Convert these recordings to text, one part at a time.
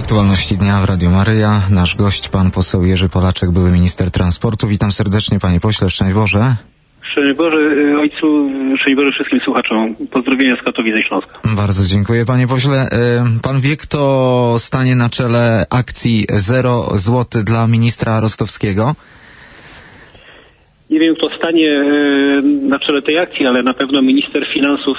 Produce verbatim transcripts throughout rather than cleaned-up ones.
Aktualności dnia w Radiu Maryja. Nasz gość, pan poseł Jerzy Polaczek, były minister transportu. Witam serdecznie, panie pośle. Szczęść Boże. Szczęść Boże ojcu, szczęść Boże wszystkim słuchaczom. Pozdrowienia z Katowic ze Śląska. Bardzo dziękuję, panie pośle. Pan wie, kto stanie na czele akcji Zero Złoty dla ministra Rostowskiego? Nie wiem, kto stanie na czele tej akcji, ale na pewno minister finansów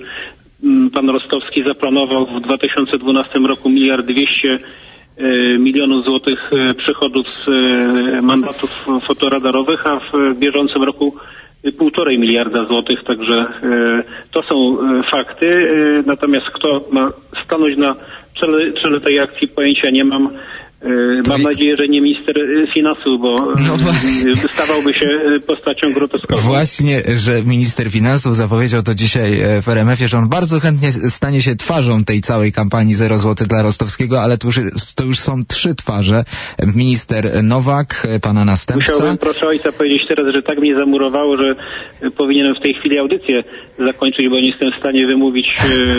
pan Rostowski zaplanował w dwa tysiące dwunastym roku miliard dwieście milionów złotych przychodów z mandatów fotoradarowych, a w bieżącym roku półtorej miliarda złotych, także to są fakty. Natomiast kto ma stanąć na czele, czele tej akcji, pojęcia nie mam. Mam nadzieję, że nie minister finansów, bo no, stawałby się postacią groteskową. Właśnie, że minister finansów zapowiedział to dzisiaj w R M F ie, że on bardzo chętnie stanie się twarzą tej całej kampanii Zero Złoty dla Rostowskiego, ale to już, to już są trzy twarze. Minister Nowak, pana następca. Musiałbym, proszę ojca, powiedzieć teraz, że tak mnie zamurowało, że powinienem w tej chwili audycję zakończyć, bo nie jestem w stanie wymówić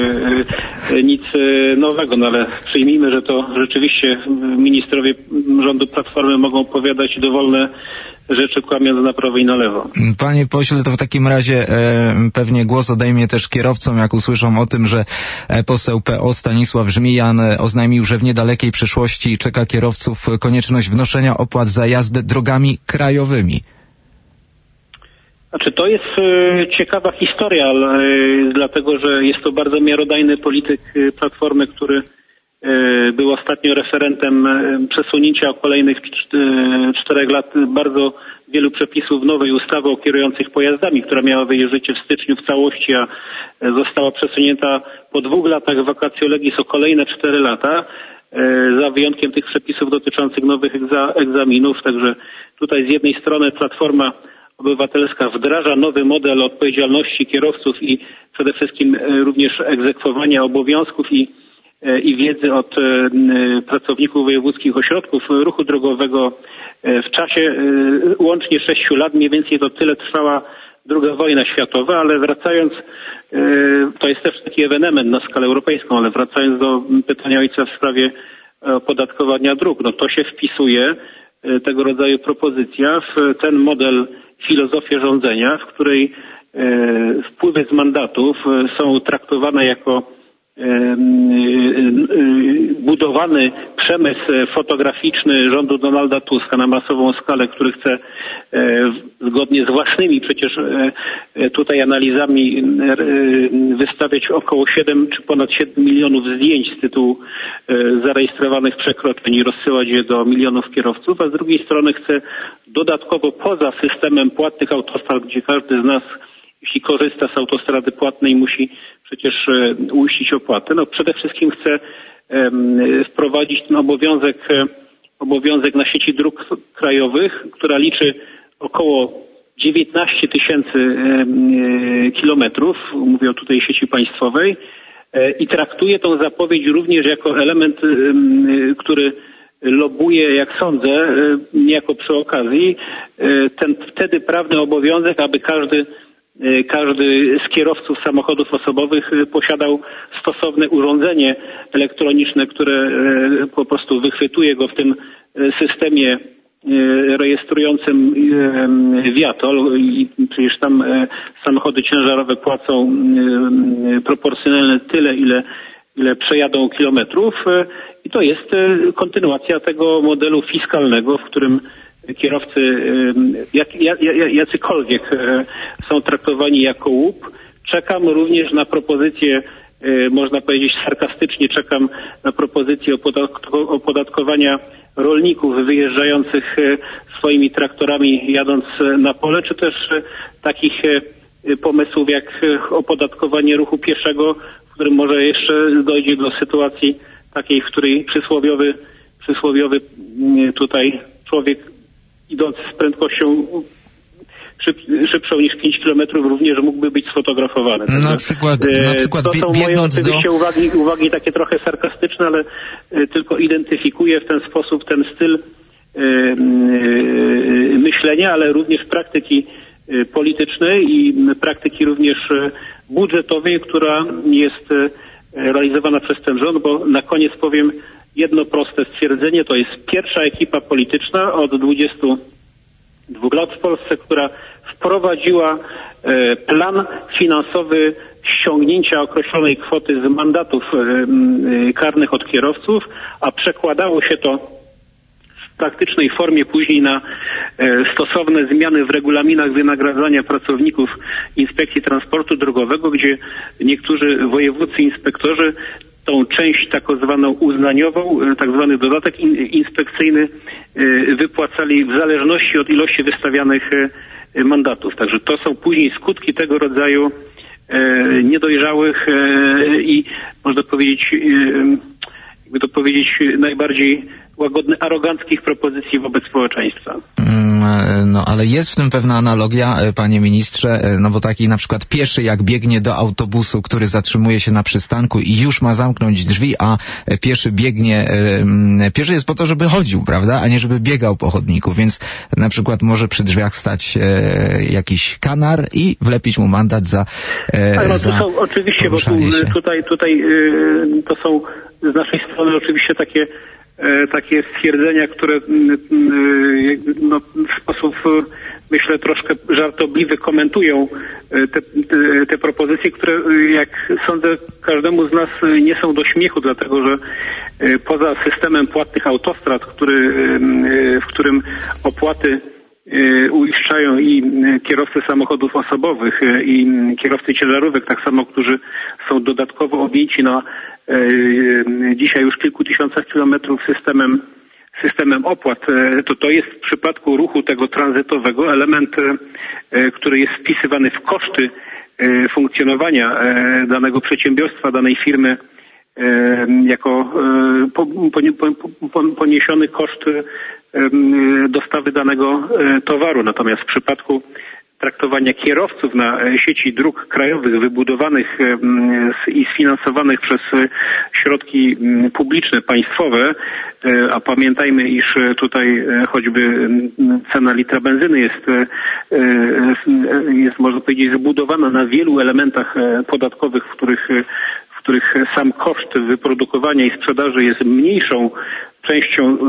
e, nic nowego, no ale przyjmijmy, że to rzeczywiście ministrowie rządu Platformy mogą opowiadać dowolne rzeczy, kłamiąc na prawo i na lewo. Panie pośle, to w takim razie e, pewnie głos odejmie też kierowcom, jak usłyszą o tym, że poseł P O Stanisław Żmijan oznajmił, że w niedalekiej przyszłości czeka kierowców konieczność wnoszenia opłat za jazdę drogami krajowymi. Znaczy, to jest e, ciekawa historia, ale, e, dlatego, że jest to bardzo miarodajny polityk e, Platformy, który był ostatnio referentem przesunięcia o kolejnych czterech lat bardzo wielu przepisów nowej ustawy o kierujących pojazdami, która miała wejść w życie w styczniu w całości, a została przesunięta po dwóch latach vacatio legis o kolejne cztery lata, za wyjątkiem tych przepisów dotyczących nowych egza, egzaminów. Także tutaj z jednej strony Platforma Obywatelska wdraża nowy model odpowiedzialności kierowców i przede wszystkim również egzekwowania obowiązków i i wiedzy od pracowników wojewódzkich ośrodków ruchu drogowego w czasie łącznie sześciu lat. Mniej więcej to tyle trwała druga wojna światowa, ale wracając, to jest też taki ewenement na skalę europejską, ale wracając do pytania ojca w sprawie opodatkowania dróg, no to się wpisuje, tego rodzaju propozycja, w ten model, filozofię rządzenia, w której wpływy z mandatów są traktowane jako budowany przemysł fotograficzny rządu Donalda Tuska na masową skalę, który chce zgodnie z własnymi przecież tutaj analizami wystawiać około siedem czy ponad siedem milionów zdjęć z tytułu zarejestrowanych przekroczeń i rozsyłać je do milionów kierowców, a z drugiej strony chce dodatkowo poza systemem płatnych autostrad, gdzie każdy z nas, jeśli korzysta z autostrady płatnej, musi przecież uiścić opłatę. No przede wszystkim chce um, wprowadzić ten obowiązek, obowiązek na sieci dróg krajowych, która liczy około dziewiętnaście tysięcy um, kilometrów, mówię o tutaj sieci państwowej, um, i traktuje tą zapowiedź również jako element, um, który lobuje, jak sądzę, niejako przy okazji, ten wtedy prawny obowiązek, aby każdy Każdy z kierowców samochodów osobowych posiadał stosowne urządzenie elektroniczne, które po prostu wychwytuje go w tym systemie rejestrującym Viator i przecież tam samochody ciężarowe płacą proporcjonalnie tyle, ile, ile przejadą kilometrów i to jest kontynuacja tego modelu fiskalnego, w którym kierowcy jak, jak, jacykolwiek są traktowani jako łup. Czekam również na propozycję, można powiedzieć sarkastycznie, czekam na propozycję opodatkowania rolników wyjeżdżających swoimi traktorami jadąc na pole, czy też takich pomysłów jak opodatkowanie ruchu pieszego, w którym może jeszcze dojdzie do sytuacji takiej, w której przysłowiowy, przysłowiowy tutaj człowiek idąc z prędkością szyb, szybszą niż pięć kilometrów również mógłby być sfotografowany. Na przykład, na przykład to są moje oczywiście do... uwagi, uwagi takie trochę sarkastyczne, ale tylko identyfikuję w ten sposób ten styl myślenia, ale również praktyki politycznej i praktyki również budżetowej, która jest realizowana przez ten rząd, bo na koniec powiem, jedno proste stwierdzenie. To jest pierwsza ekipa polityczna od dwudziestu dwóch lat w Polsce, która wprowadziła plan finansowy ściągnięcia określonej kwoty z mandatów karnych od kierowców, a przekładało się to w praktycznej formie później na stosowne zmiany w regulaminach wynagradzania pracowników Inspekcji Transportu Drogowego, gdzie niektórzy wojewódzcy inspektorzy tą część tak zwaną uznaniową, tak zwany dodatek inspekcyjny wypłacali w zależności od ilości wystawianych mandatów. Także to są później skutki tego rodzaju niedojrzałych i można powiedzieć, jakby to powiedzieć, najbardziej łagodnych, aroganckich propozycji wobec społeczeństwa. No ale jest w tym pewna analogia, panie ministrze, no bo taki na przykład pieszy jak biegnie do autobusu, który zatrzymuje się na przystanku i już ma zamknąć drzwi, a pieszy biegnie, pieszy jest po to, żeby chodził, prawda, a nie żeby biegał po chodniku, więc na przykład może przy drzwiach stać jakiś kanar i wlepić mu mandat za tak, no, za to są oczywiście, bo tu, tutaj, tutaj to są z naszej strony oczywiście takie takie stwierdzenia, które no, w sposób, myślę, troszkę żartobliwy komentują te, te, te propozycje, które, jak sądzę, każdemu z nas nie są do śmiechu, dlatego że poza systemem płatnych autostrad, który, w którym opłaty uiszczają i kierowcy samochodów osobowych, i kierowcy ciężarówek, tak samo, którzy są dodatkowo objęci na dzisiaj już kilku tysiącach kilometrów systemem, systemem opłat, to to jest w przypadku ruchu tego tranzytowego element, który jest wpisywany w koszty funkcjonowania danego przedsiębiorstwa, danej firmy jako poniesiony koszt dostawy danego towaru. Natomiast w przypadku traktowania kierowców na sieci dróg krajowych wybudowanych i sfinansowanych przez środki publiczne, państwowe, a pamiętajmy, iż tutaj choćby cena litra benzyny jest, jest można powiedzieć, zbudowana na wielu elementach podatkowych, w których, w których sam koszt wyprodukowania i sprzedaży jest mniejszą częścią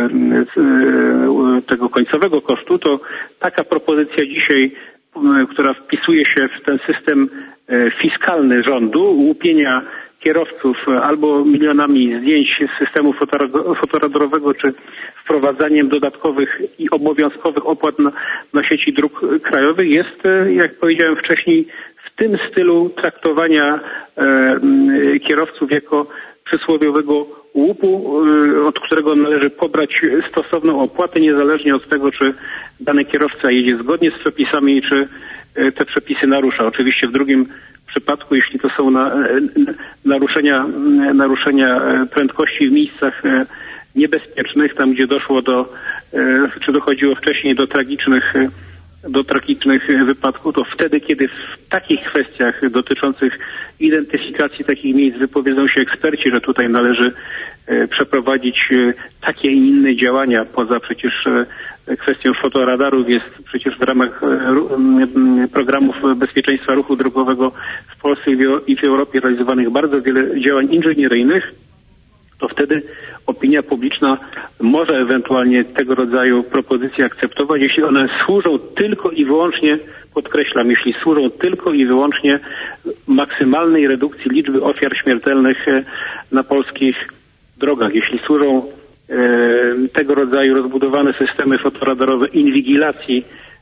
tego końcowego kosztu, to taka propozycja dzisiaj, która wpisuje się w ten system fiskalny rządu, łupienia kierowców albo milionami zdjęć z systemu fotoradarowego, czy wprowadzaniem dodatkowych i obowiązkowych opłat na, na sieci dróg krajowych, jest, jak powiedziałem wcześniej, w tym stylu traktowania e, kierowców jako przysłowiowego łupu, od którego należy pobrać stosowną opłatę, niezależnie od tego, czy dany kierowca jedzie zgodnie z przepisami, czy te przepisy narusza. Oczywiście w drugim przypadku, jeśli to są na, naruszenia, naruszenia prędkości w miejscach niebezpiecznych, tam gdzie doszło do, czy dochodziło wcześniej do tragicznych do tragicznych wypadków, to wtedy, kiedy w takich kwestiach dotyczących identyfikacji takich miejsc wypowiedzą się eksperci, że tutaj należy e, przeprowadzić e, takie i inne działania, poza przecież e, kwestią fotoradarów jest przecież w ramach e, programów bezpieczeństwa ruchu drogowego w Polsce i w Europie realizowanych bardzo wiele działań inżynieryjnych, to wtedy opinia publiczna może ewentualnie tego rodzaju propozycje akceptować, jeśli one służą tylko i wyłącznie, podkreślam, jeśli służą tylko i wyłącznie maksymalnej redukcji liczby ofiar śmiertelnych na polskich drogach. Jeśli służą e, tego rodzaju rozbudowane systemy fotoradarowe inwigilacji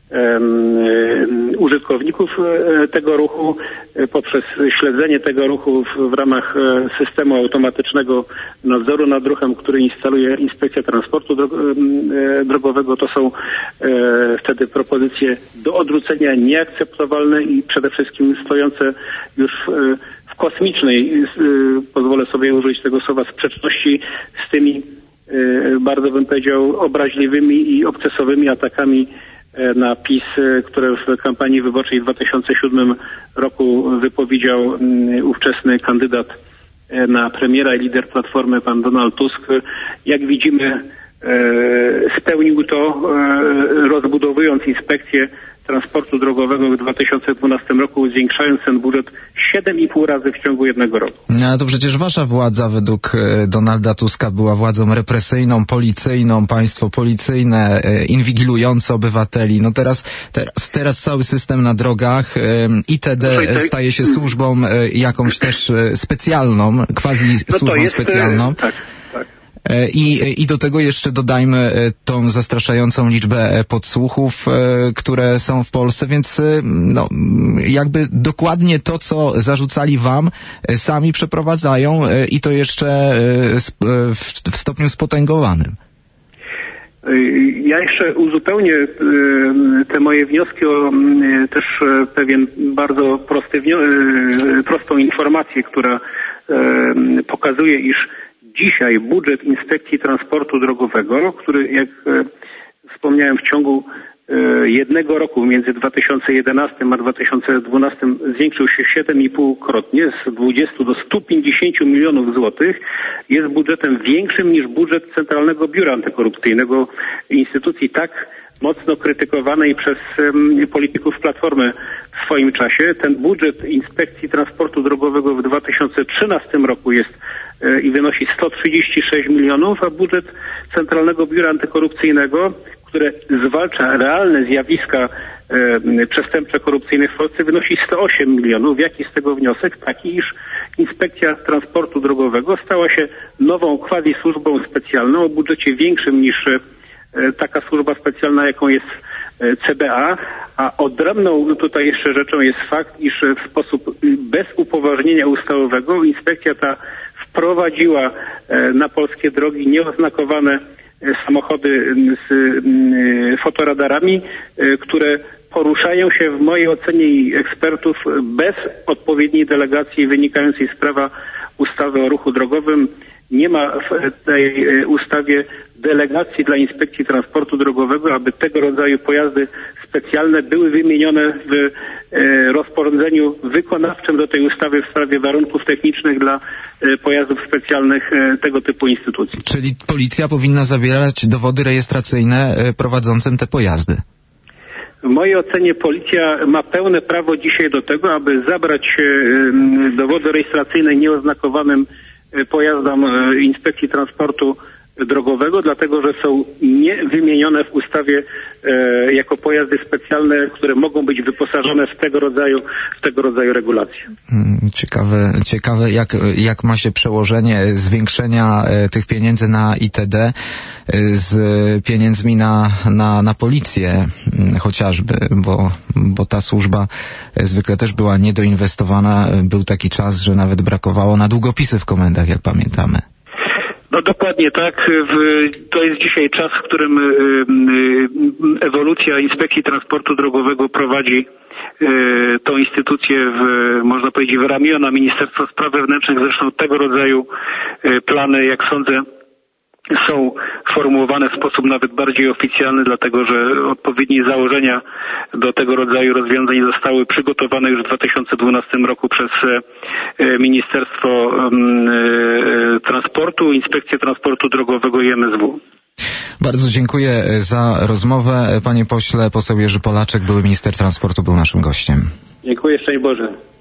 użytkowników tego ruchu poprzez śledzenie tego ruchu w, w ramach systemu automatycznego nadzoru nad ruchem, który instaluje Inspekcja Transportu Drogowego, to są wtedy propozycje do odrzucenia nieakceptowalne i przede wszystkim stojące już w, w kosmicznej, pozwolę sobie użyć tego słowa, sprzeczności z tymi bardzo, bym powiedział, obraźliwymi i obcesowymi atakami na PiS, które w kampanii wyborczej w dwa tysiące siódmym roku wypowiedział ówczesny kandydat na premiera i lider Platformy, pan Donald Tusk. Jak widzimy, spełnił to, rozbudowując inspekcję transportu drogowego w dwa tysiące dwunastym roku, zwiększając ten budżet siedem i pół razy w ciągu jednego roku. No to przecież wasza władza według Donalda Tuska była władzą represyjną, policyjną, państwo policyjne, inwigilujące obywateli. No teraz, teraz, teraz cały system na drogach, I T D staje się służbą jakąś też specjalną, quasi służbą no jest, specjalną. Tak. I, I do tego jeszcze dodajmy tą zastraszającą liczbę podsłuchów, które są w Polsce, więc no, jakby dokładnie to, co zarzucali wam, sami przeprowadzają i to jeszcze w stopniu spotęgowanym. Ja jeszcze uzupełnię te moje wnioski o też pewien bardzo prosty, prostą informację, która pokazuje, iż dzisiaj budżet Inspekcji Transportu Drogowego, który, jak e, wspomniałem, w ciągu e, jednego roku między dwa tysiące jedenastym a dwa tysiące dwunastym zwiększył się siedem i pół krotnie, z dwudziestu do stu pięćdziesięciu milionów złotych, jest budżetem większym niż budżet Centralnego Biura Antykorupcyjnego, instytucji tak mocno krytykowanej przez um, polityków Platformy w swoim czasie. Ten budżet Inspekcji Transportu Drogowego w dwa tysiące trzynastym roku jest e, i wynosi sto trzydzieści sześć milionów, a budżet Centralnego Biura Antykorupcyjnego, które zwalcza realne zjawiska e, przestępcze korupcyjne w Polsce, wynosi sto osiem milionów. Jaki z tego wniosek? Taki, iż Inspekcja Transportu Drogowego stała się nową quasi służbą specjalną o budżecie większym niż e, taka służba specjalna, jaką jest C B A, a odrębną tutaj jeszcze rzeczą jest fakt, iż w sposób bez upoważnienia ustawowego inspekcja ta wprowadziła na polskie drogi nieoznakowane samochody z fotoradarami, które poruszają się w mojej ocenie i ekspertów bez odpowiedniej delegacji wynikającej z prawa ustawy o ruchu drogowym. Nie ma w tej ustawie delegacji dla Inspekcji Transportu Drogowego, aby tego rodzaju pojazdy specjalne były wymienione w rozporządzeniu wykonawczym do tej ustawy w sprawie warunków technicznych dla pojazdów specjalnych tego typu instytucji. Czyli policja powinna zabierać dowody rejestracyjne prowadzącym te pojazdy? W mojej ocenie policja ma pełne prawo dzisiaj do tego, aby zabrać dowody rejestracyjne nieoznakowanym pojazdom Inspekcji Transportu Drogowego, dlatego że są nie wymienione w ustawie e, jako pojazdy specjalne, które mogą być wyposażone w tego rodzaju, w tego rodzaju regulacje. Ciekawe, ciekawe jak, jak ma się przełożenie zwiększenia e, tych pieniędzy na I T D e, z pieniędzmi na, na, na policję e, chociażby, bo, bo ta służba e, zwykle też była niedoinwestowana. Był taki czas, że nawet brakowało na długopisy w komendach, jak pamiętamy. No dokładnie tak. To jest dzisiaj czas, w którym ewolucja Inspekcji Transportu Drogowego prowadzi tą instytucję w, można powiedzieć, w ramiona Ministerstwa Spraw Wewnętrznych. Zresztą tego rodzaju plany, jak sądzę, są formułowane w sposób nawet bardziej oficjalny, dlatego że odpowiednie założenia do tego rodzaju rozwiązań zostały przygotowane już w dwa tysiące dwunastym roku przez Ministerstwo Transportu, Inspekcję Transportu Drogowego i M S W. Bardzo dziękuję za rozmowę. Panie pośle, poseł Jerzy Polaczek, były minister transportu, był naszym gościem. Dziękuję, szczęść Boże.